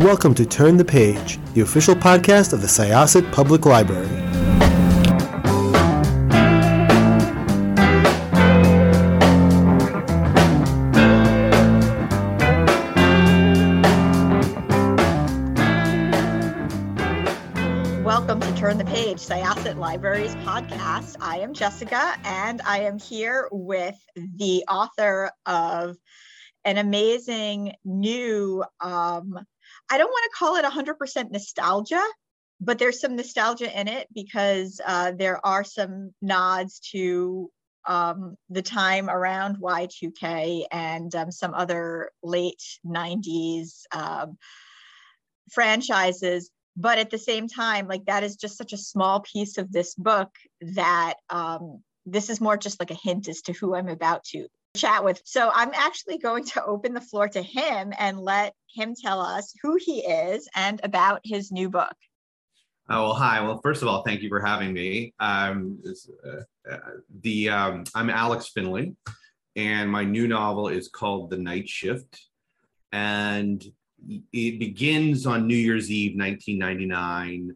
welcome to Turn the Page, the official podcast of the Syosset Public Library. Welcome to Turn the Page, Syosset Library's podcast. I am Jessica, and I am here with the author of an amazing new, I don't want to call it 100% nostalgia, but there's some nostalgia in it because there are some nods to the time around Y2K and some other late 90s franchises. But at the same time, like, that is just such a small piece of this book that this is more just like a hint as to who I'm about to chat with. So I'm actually going to open the floor to him and let him tell us who he is and about his new book. Oh, well, hi. Well, first of all, thank you for having me. I'm Alex Finley, and my new novel is called The Night Shift. And it begins on New Year's Eve, 1999,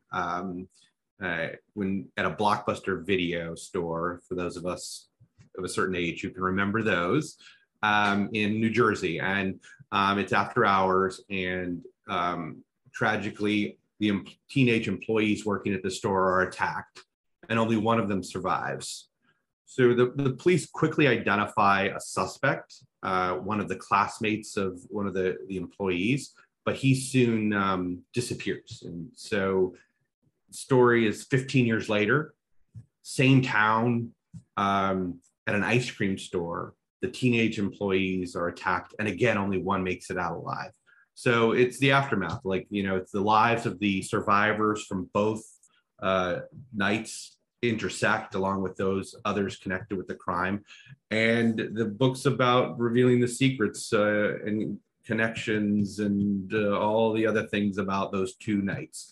when at a Blockbuster video store, for those of us of a certain age who can remember those, in New Jersey. And it's after hours, and tragically, the teenage employees working at the store are attacked, and only one of them survives. So the police quickly identify a suspect, one of the classmates of one of the employees, but he soon disappears. And so the story is 15 years later, same town, at an ice cream store, the teenage employees are attacked, and again, only one makes it out alive. So it's the aftermath, it's the lives of the survivors from both nights intersect along with those others connected with the crime. And the book's about revealing the secrets and connections and all the other things about those two nights.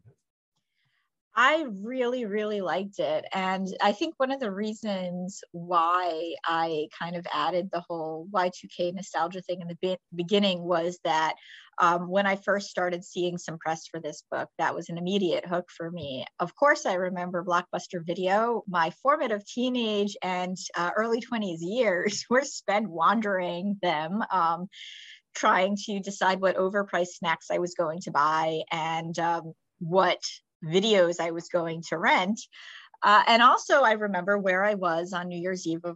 I really, really liked it. And I think one of the reasons why I kind of added the whole Y2K nostalgia thing in the beginning was that when I first started seeing some press for this book, that was an immediate hook for me. Of course, I remember Blockbuster Video. My formative teenage and early 20s years were spent wandering them, trying to decide what overpriced snacks I was going to buy and what videos I was going to rent. And also I remember where I was on New Year's Eve of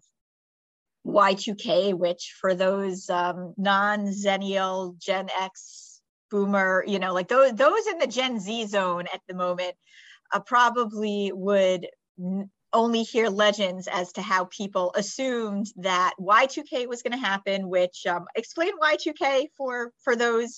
Y2K, which for those non-Zennial, Gen X, Boomer, like those in the Gen Z zone at the moment, probably would only hear legends as to how people assumed that Y2K was going to happen, which explain Y2K for those.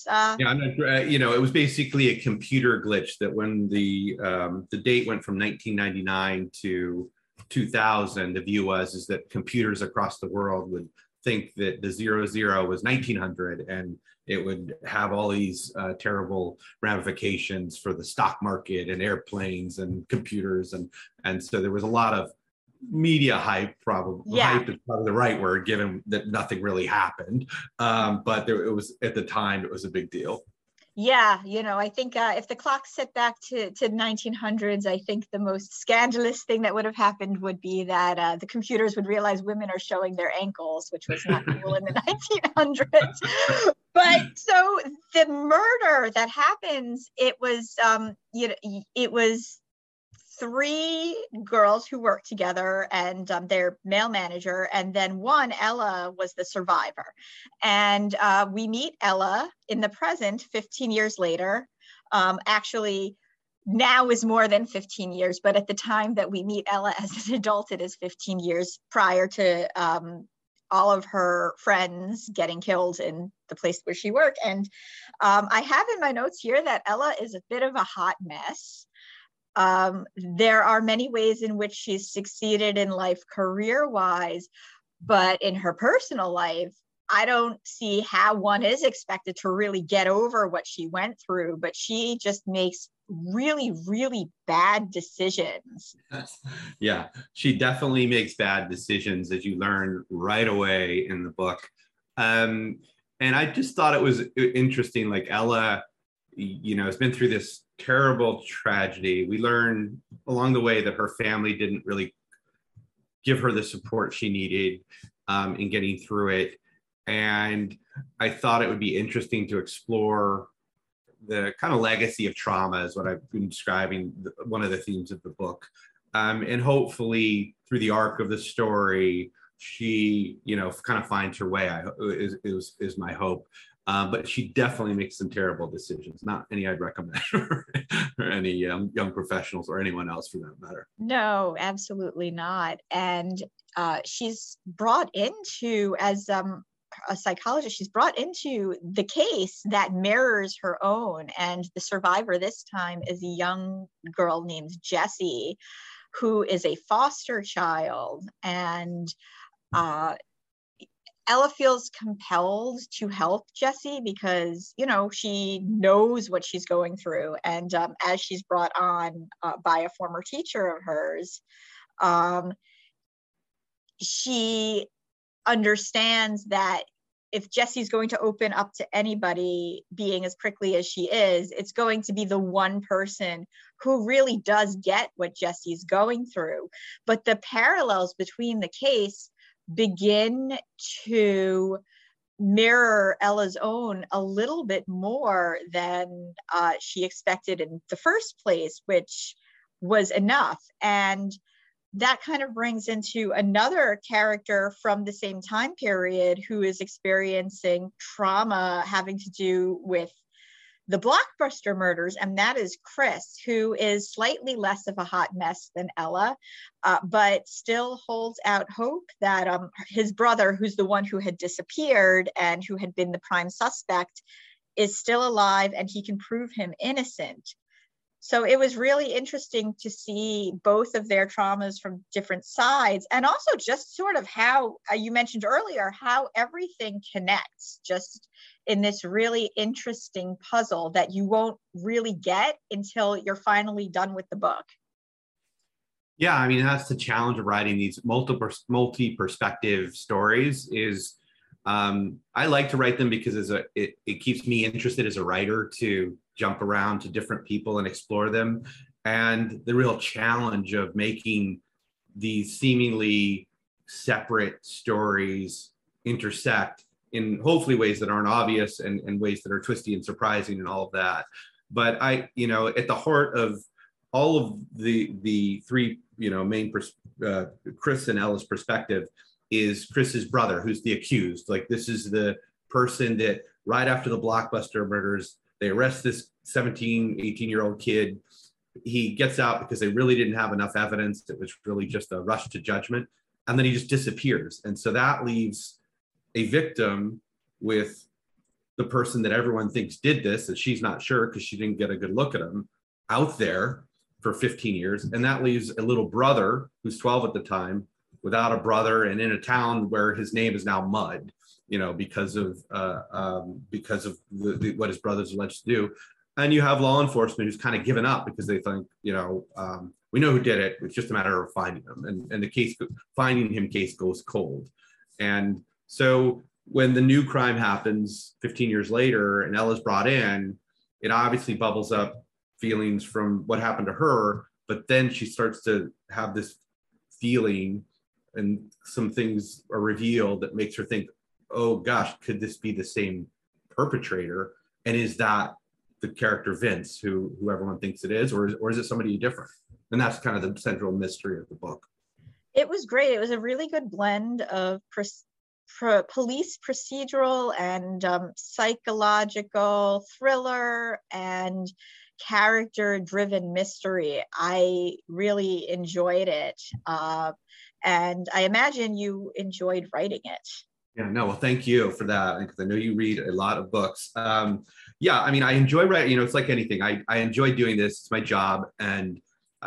It was basically a computer glitch that when the date went from 1999 to 2000, the view is that computers across the world would think that the 00 was 1900, and it would have all these terrible ramifications for the stock market and airplanes and computers. And so there was a lot of media hype, probably. Yeah. Hype is probably the right word, given that nothing really happened. But it was, at the time, it was a big deal. Yeah, I think if the clock set back to 1900s, I think the most scandalous thing that would have happened would be that the computers would realize women are showing their ankles, which was not cool in the 1900s. But so the murder that happens, it was, it was three girls who worked together and their male manager, and then one, Ella, was the survivor. And we meet Ella in the present 15 years later. Actually, now is more than 15 years, but at the time that we meet Ella as an adult, it is 15 years prior to all of her friends getting killed in the place where she worked. And I have in my notes here that Ella is a bit of a hot mess. There are many ways in which she's succeeded in life career-wise, but in her personal life, I don't see how one is expected to really get over what she went through, but she just makes really, really bad decisions. Yeah, she definitely makes bad decisions, as you learn right away in the book. And I just thought it was interesting, like Ella has been through this terrible tragedy. We learn along the way that her family didn't really give her the support she needed in getting through it. And I thought it would be interesting to explore the kind of legacy of trauma, is what I've been describing, one of the themes of the book. And hopefully through the arc of the story, she, kind of finds her way, is my hope. But she definitely makes some terrible decisions, not any I'd recommend for any young professionals or anyone else for that matter. No, absolutely not. And she's brought into, as a psychologist, she's brought into the case that mirrors her own. And the survivor this time is a young girl named Jessie, who is a foster child. And Ella feels compelled to help Jessie because, she knows what she's going through. And as she's brought on by a former teacher of hers, she understands that if Jessie's going to open up to anybody, being as prickly as she is, it's going to be the one person who really does get what Jessie's going through. But the parallels between the case begin to mirror Ella's own a little bit more than she expected in the first place, which was enough. And that kind of brings into another character from the same time period who is experiencing trauma having to do with the Blockbuster murders, and that is Chris, who is slightly less of a hot mess than Ella, but still holds out hope that his brother, who's the one who had disappeared and who had been the prime suspect, is still alive and he can prove him innocent. So it was really interesting to see both of their traumas from different sides, and also just sort of how you mentioned earlier, how everything connects just in this really interesting puzzle that you won't really get until you're finally done with the book. Yeah, I mean, that's the challenge of writing these multi-perspective stories is I like to write them because it keeps me interested as a writer to jump around to different people and explore them. And the real challenge of making these seemingly separate stories intersect in hopefully ways that aren't obvious and ways that are twisty and surprising and all of that. But at the heart of all of the three, main Chris and Ella's perspective is Chris's brother, who's the accused. Like, this is the person that right after the Blockbuster murders, they arrest this 17, 18-year-old kid. He gets out because they really didn't have enough evidence. It was really just a rush to judgment. And then he just disappears. And so that leaves a victim with the person that everyone thinks did this, that she's not sure because she didn't get a good look at him, out there for 15 years. And that leaves a little brother who's 12 at the time, without a brother, and in a town where his name is now mud, because of what his brother's alleged to do. And you have law enforcement who's kind of given up because they think, we know who did it. It's just a matter of finding him, and the finding him case goes cold. And so when the new crime happens 15 years later and Ella's brought in, it obviously bubbles up feelings from what happened to her, but then she starts to have this feeling and some things are revealed that makes her think, oh gosh, could this be the same perpetrator? And is that the character Vince, who everyone thinks it is, or is it somebody different? And that's kind of the central mystery of the book. It was great. It was a really good blend of police procedural and psychological thriller and character-driven mystery. I really enjoyed it. And I imagine you enjoyed writing it. Yeah, no, well, thank you for that, because I know you read a lot of books. Yeah, I mean, I enjoy writing, it's like anything. I enjoy doing this. It's my job. And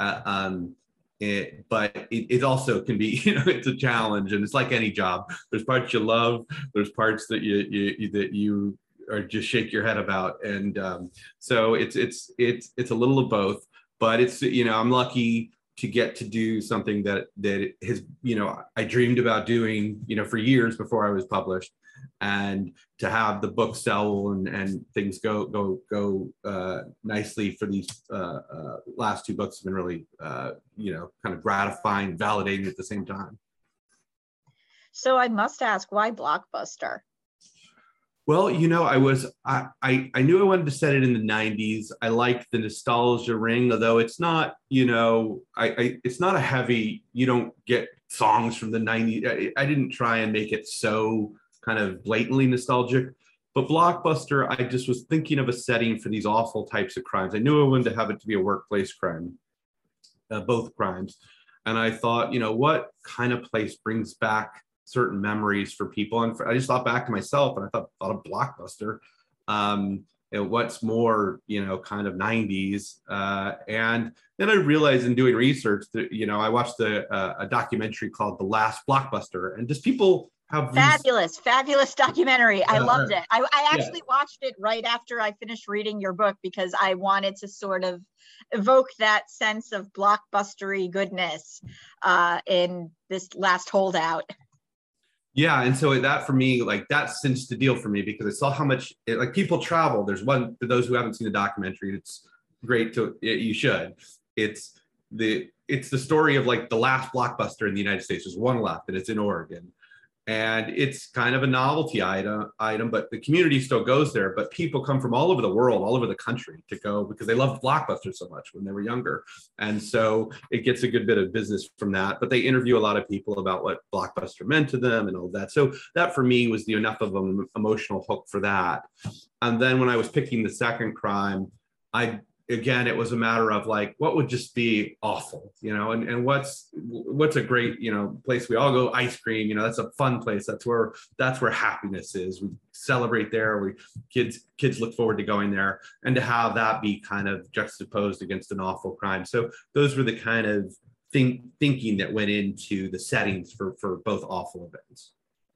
it also can be, it's a challenge, and it's like any job. There's parts you love, there's parts that you or just shake your head about. And so it's a little of both, but it's, I'm lucky to get to do something that has, I dreamed about doing, for years before I was published, and to have the book sell and things go nicely for these last two books have been really, kind of gratifying, validating at the same time. So I must ask, why Blockbuster? Well, I knew I wanted to set it in the 90s. I liked the nostalgia ring, although it's not, it's not a heavy, you don't get songs from the 90s. I didn't try and make it so kind of blatantly nostalgic. But Blockbuster, I just was thinking of a setting for these awful types of crimes. I knew I wanted to have it to be a workplace crime, both crimes. And I thought, what kind of place brings back certain memories for people? And I just thought back to myself, and I thought of Blockbuster. What's more, kind of 90s. And then I realized in doing research that, I watched a documentary called The Last Blockbuster, and just people have fabulous documentary. I loved it. I actually watched it right after I finished reading your book, because I wanted to sort of evoke that sense of blockbustery goodness in this last holdout. Yeah, and so that for me, that cinched the deal for me, because I saw how much people travel. There's one for those who haven't seen the documentary. It's great you should. It's the story of the last Blockbuster in the United States. There's one left, and it's in Oregon. And it's kind of a novelty item, but the community still goes there. But people come from all over the world, all over the country to go, because they loved Blockbuster so much when they were younger. And so it gets a good bit of business from that. But they interview a lot of people about what Blockbuster meant to them and all that. So that for me was enough of an emotional hook for that. And then when I was picking the second crime, again, it was a matter of what would just be awful, and what's a great, place we all go, ice cream, that's a fun place. That's where happiness is. We celebrate there. Kids look forward to going there, and to have that be kind of juxtaposed against an awful crime. So those were the kind of thinking that went into the settings for both awful events.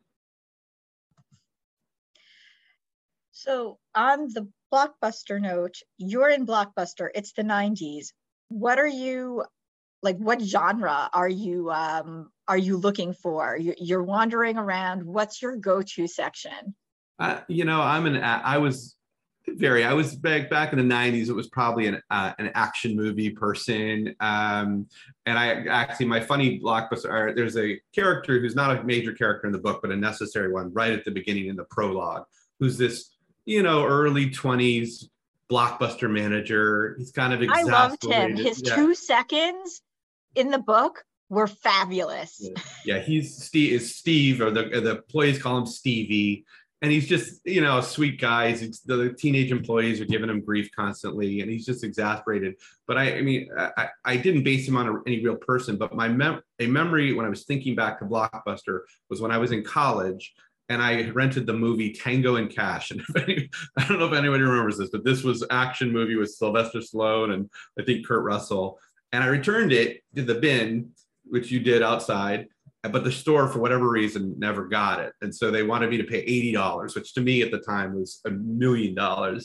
So on the Blockbuster note, you're in Blockbuster. It's the 90s. What are you what genre are you looking for? You're wandering around. What's your go-to section? I was back in the 90s. It was probably an action movie person. And I actually, my funny Blockbuster, there's a character who's not a major character in the book, but a necessary one right at the beginning in the prologue, who's this early 20s Blockbuster manager. He's kind of exasperated. I loved him. His 2 seconds in the book were fabulous. Yeah, he's Steve, or the employees call him Stevie. And he's just, a sweet guy. The teenage employees are giving him grief constantly, and he's just exasperated. But I didn't base him on any real person, but a memory when I was thinking back to Blockbuster was when I was in college, and I rented the movie Tango and Cash. And I don't know if anybody remembers this, but this was an action movie with Sylvester Stallone and I think Kurt Russell. And I returned it to the bin, which you did outside, but the store, for whatever reason, never got it. And so they wanted me to pay $80, which to me at the time was $1 million.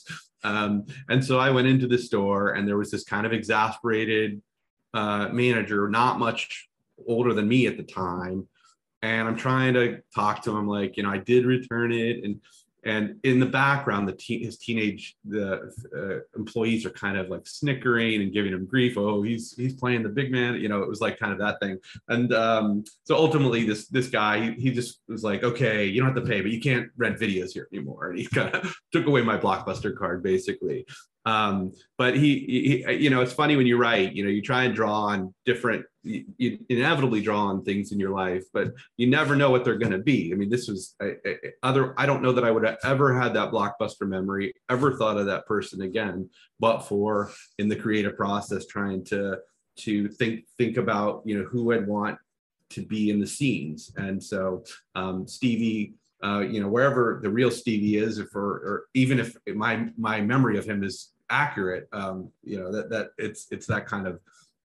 And so I went into the store, and there was this kind of exasperated manager, not much older than me at the time. And I'm trying to talk to him I did return it. And in the background, his teenage employees are kind of snickering and giving him grief. Oh, he's playing the big man. It was kind of that thing. And so ultimately, this guy, he just was okay, you don't have to pay, but you can't rent videos here anymore. And he kind of took away my Blockbuster card, basically. But he it's funny when you write, you try and draw on different, you inevitably draw on things in your life, but you never know what they're going to be. I mean, this was I don't know that I would have ever had that Blockbuster memory, ever thought of that person again, but for in the creative process, trying to think about, who I'd want to be in the scenes. And so Stevie, wherever the real Stevie is, or even if my memory of him is accurate, that it's that kind of,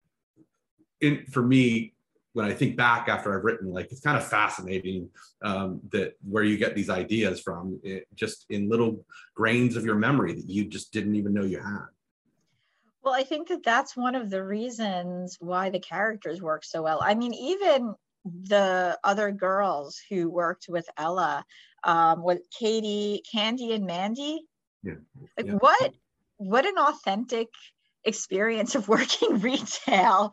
for me, when I think back after I've written, it's kind of fascinating that where you get these ideas from, just in little grains of your memory that you just didn't even know you had. Well, I think that that's one of the reasons why the characters work so well. I mean, even the other girls who worked with Ella, with Katie, Candy, and Mandy, Yeah. like Yeah. what an authentic experience of working retail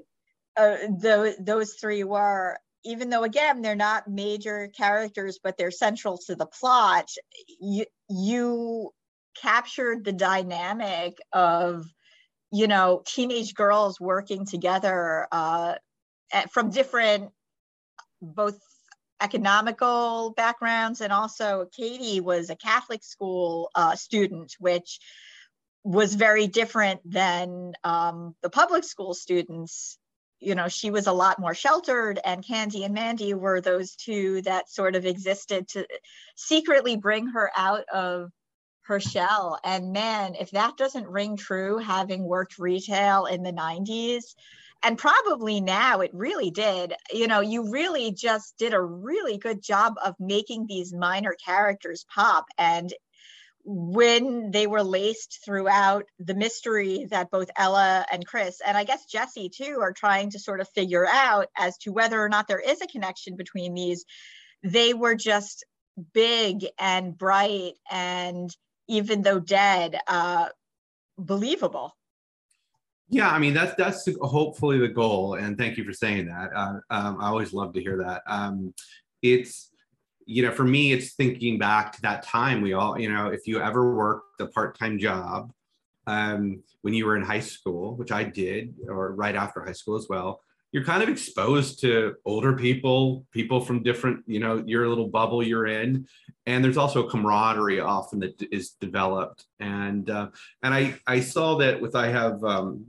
those three were. Even though, again, they're not major characters, but they're central to the plot, you captured the dynamic of, you know, teenage girls working together from different, both economical backgrounds, and also Katie was a Catholic school student, which was very different than the public school students. You know, she was a lot more sheltered, and Candy and Mandy were those two that sort of existed to secretly bring her out of her shell. And man, if that doesn't ring true, having worked retail in the 90s, and probably now, it really did. You know, you really just did a really good job of making these minor characters pop. And when they were laced throughout the mystery that both Ella and Chris, and I guess Jesse too, are trying to sort of figure out as to whether or not there is a connection between these, they were just big and bright, and even though dead, believable. Yeah, I mean that's hopefully the goal, and thank you for saying that. I always love to hear that. It's, you know, for me, it's thinking back to that time we all, you know, if you ever worked a part-time job when you were in high school, which I did, or right after high school as well, you're kind of exposed to older people, people from different, you know, your little bubble you're in. And there's also a camaraderie often that is developed. And I saw that with, I have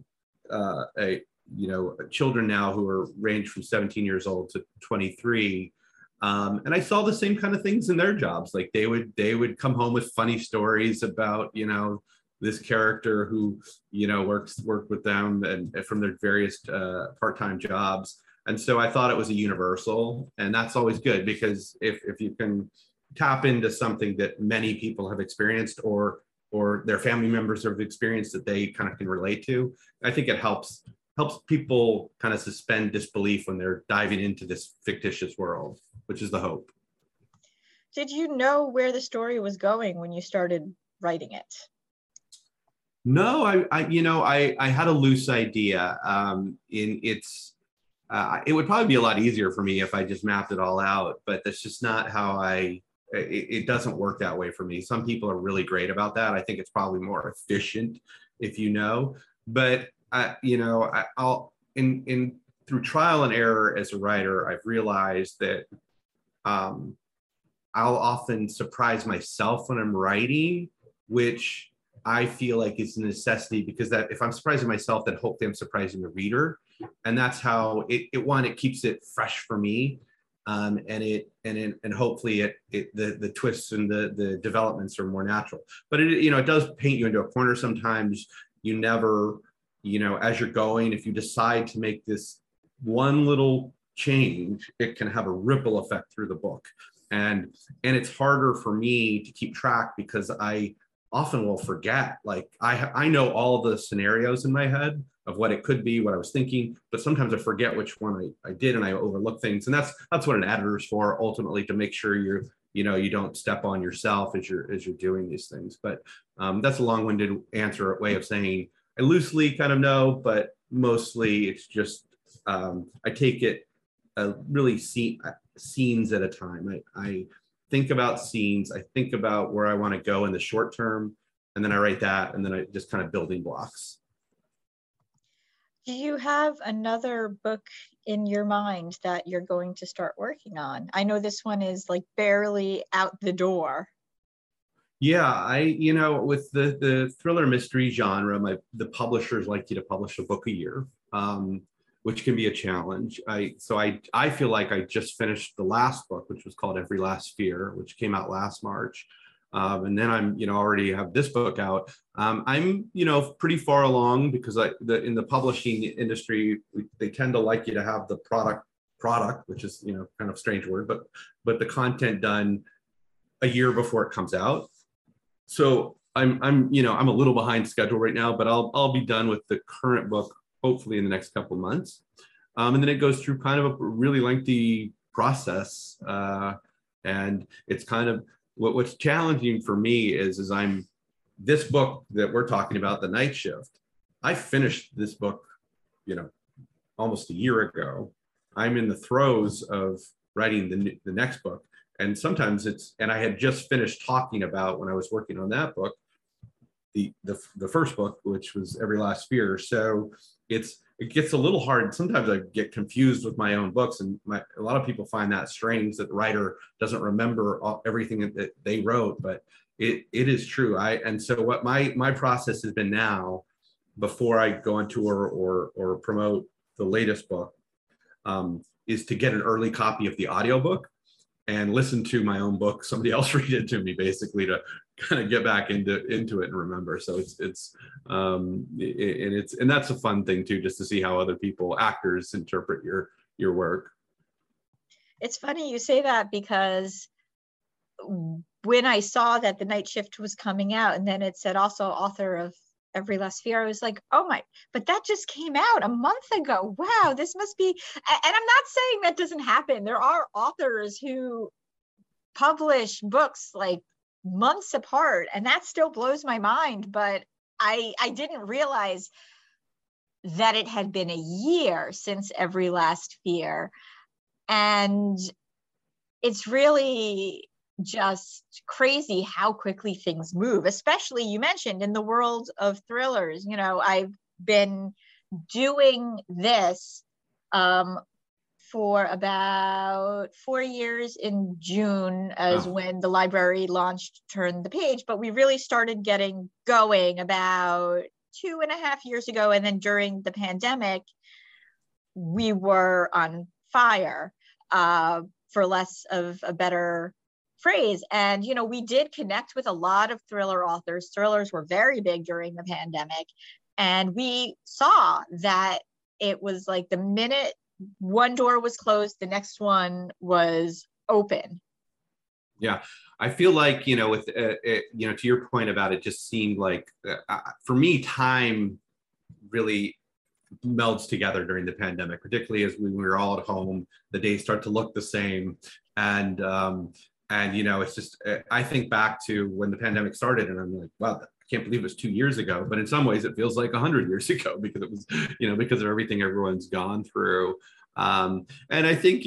children now who are range from 17 years old to 23. And I saw the same kind of things in their jobs. Like they would come home with funny stories about, you know, this character who, you know, worked with them and from their various part-time jobs. And so I thought it was a universal, and that's always good, because if you can tap into something that many people have experienced, or their family members have experienced that they kind of can relate to, I think it helps people kind of suspend disbelief when they're diving into this fictitious world, which is the hope. Did you know where the story was going when you started writing it? No, I had a loose idea. It would probably be a lot easier for me if I just mapped it all out, but that's just not how it doesn't work that way for me. Some people are really great about that. I think it's probably more efficient if you know, but through trial and error as a writer, I've realized that I'll often surprise myself when I'm writing, which I feel like is a necessity, because that if I'm surprising myself, then hopefully I'm surprising the reader. And that's how it keeps it fresh for me. And hopefully the twists and the developments are more natural. But it does paint you into a corner sometimes. You never, as you're going, if you decide to make this one little change, it can have a ripple effect through the book. And it's harder for me to keep track, because I often will forget. Like I know all the scenarios in my head of what it could be, what I was thinking, but sometimes I forget which one I did, and I overlook things. And that's what an editor is for, ultimately, to make sure you don't step on yourself as you're doing these things. But that's a long-winded way of saying I loosely kind of know, but mostly it's just I take it really scenes at a time. I think about scenes. I think about where I want to go in the short term, and then I write that, and then I just kind of building blocks. Do you have another book in your mind that you're going to start working on? I know this one is like barely out the door. Yeah, with the thriller mystery genre, the publishers like you to publish a book a year, which can be a challenge. I feel like I just finished the last book, which was called Every Last Fear, which came out last March. And then I'm, already have this book out. I'm, pretty far along, because in the publishing industry, they tend to like you to have the product, which is, kind of a strange word, but the content done a year before it comes out. So I'm a little behind schedule right now, but I'll be done with the current book hopefully in the next couple of months. And then it goes through kind of a really lengthy process. And it's kind of what's challenging for me is this book that we're talking about, The Night Shift. I finished this book, almost a year ago. I'm in the throes of writing the next book. And sometimes and I had just finished talking about, when I was working on that book, the first book, which was Every Last Fear. So it gets a little hard. Sometimes I get confused with my own books, and a lot of people find that strange that the writer doesn't remember everything that they wrote, but it is true. And so what my process has been now, before I go on tour or promote the latest book, is to get an early copy of the audiobook and listen to my own book, somebody else read it to me, basically, to kind of get back into it and remember. So and that's a fun thing too, just to see how other actors interpret your work. It's funny you say that, because when I saw that The Night Shift was coming out, and then it said also author of Every Last Fear, I was like, oh my, but that just came out a month ago. Wow, this must be, and I'm not saying that doesn't happen. There are authors who publish books like months apart, and that still blows my mind. But I didn't realize that it had been a year since Every Last Fear. And it's really just crazy how quickly things move, especially, you mentioned, in the world of thrillers. I've been doing this for about 4 years. In June as when the library launched Turn the Page, but we really started getting going about 2.5 years ago. And then during the pandemic, we were on fire, for less of a better phrase. And, we did connect with a lot of thriller authors. Thrillers were very big during the pandemic. And we saw that it was like the minute one door was closed, the next one was open. Yeah, I feel like, with, to your point about it, just seemed like, for me, time really melds together during the pandemic, particularly as we were all at home. The days start to look the same. And it's just, I think back to when the pandemic started, and I'm like, wow, I can't believe it was 2 years ago. But in some ways it feels like 100 years ago, because it was, because of everything everyone's gone through. And I think,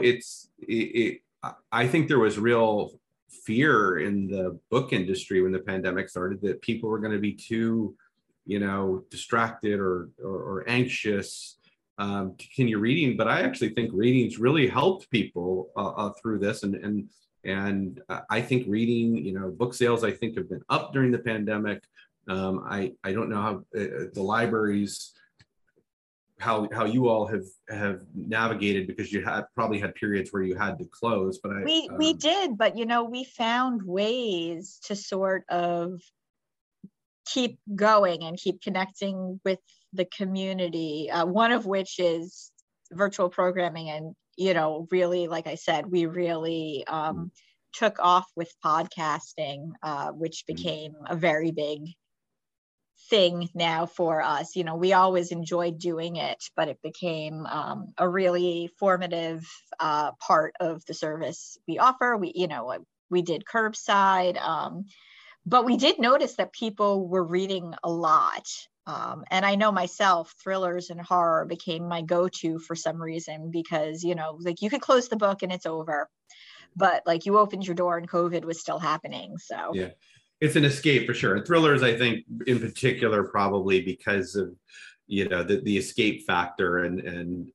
I think there was real fear in the book industry when the pandemic started, that people were going to be too, distracted or anxious to continue reading. But I actually think reading's really helped people through this. And I think reading, book sales, I think, have been up during the pandemic. I don't know how the libraries, how you all have navigated, because you probably had periods where you had to close. But we did, but we found ways to sort of keep going and keep connecting with the community. One of which is virtual programming, and really, like I said, we really took off with podcasting, which became a very big thing now for us. We always enjoyed doing it, but it became a really formative part of the service we offer. We did curbside, but we did notice that people were reading a lot. And I know myself, thrillers and horror became my go-to for some reason, because, like, you could close the book and it's over, but like, you opened your door and COVID was still happening. So yeah, it's an escape for sure. And thrillers, I think, in particular, probably because of, the escape factor, and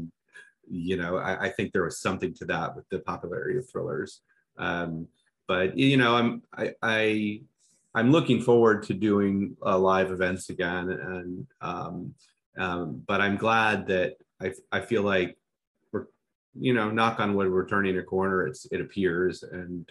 I think there was something to that with the popularity of thrillers. But I'm looking forward to doing live events again, but I'm glad that I feel like we're, knock on wood, we're turning a corner. It appears, and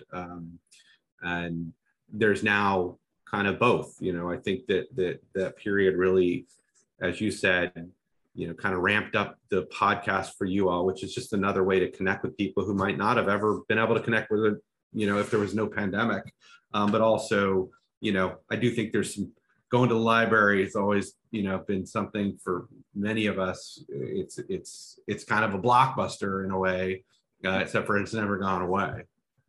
there's now kind of both. I think that period really, as you said, kind of ramped up the podcast for you all, which is just another way to connect with people who might not have ever been able to connect with it, if there was no pandemic, but also, I do think there's some going to the library has always, been something for many of us. It's kind of a blockbuster in a way, except for it's never gone away.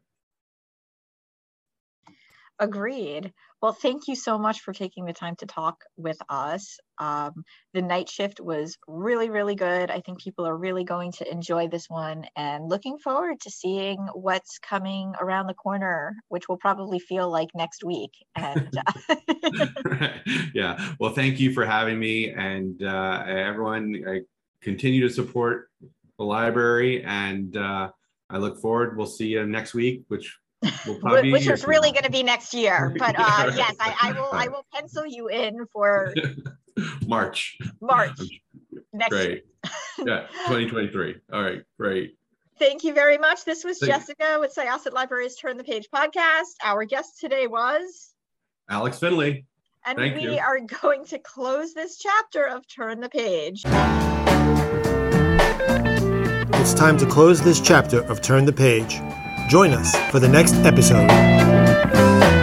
Agreed. Well, thank you so much for taking the time to talk with us. The night shift was really, really good. I think people are really going to enjoy this one, and looking forward to seeing what's coming around the corner, which will probably feel like next week. And Yeah. Well, thank you for having me, and everyone. I continue to support the library, and I look forward. We'll see you next week, which is really going to be next year. But yes, I will pencil you in for March next great year. Yeah, 2023. All right, great. Thank you very much. This was Jessica with Syosset Libraries Turn the Page podcast. Our guest today was Alex Finley. And we are going to close this chapter of Turn the Page. It's time to close this chapter of Turn the Page. Join us for the next episode.